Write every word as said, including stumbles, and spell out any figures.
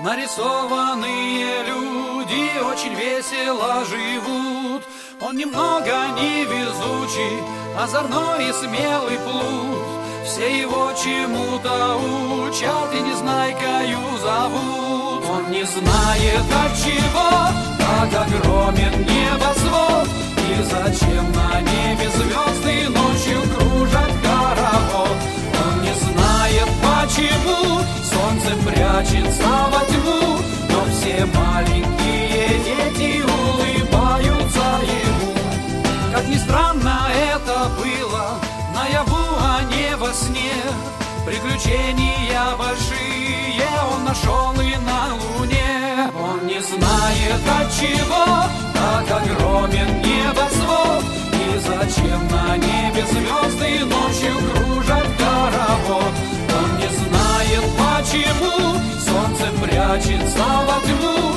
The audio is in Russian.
Нарисованные люди очень весело живут. Он немного невезучий, озорной и смелый плут. Все его чему-то учат и незнайкою зовут. Он не знает отчего так огромен небосвод, и зачем на небе звезды ночью кружат хоровод. Он не знает почему солнце прячется во тьму, но все маленькие дети улыбаются ему. Как ни странно это было, наяву, а не во сне, приключения большие он нашел и на луне. Он не знает отчего так огромен небосвод, и зачем на небе звезды ночью кружат хоровод. Он не знает почему солнце прячется во тьму,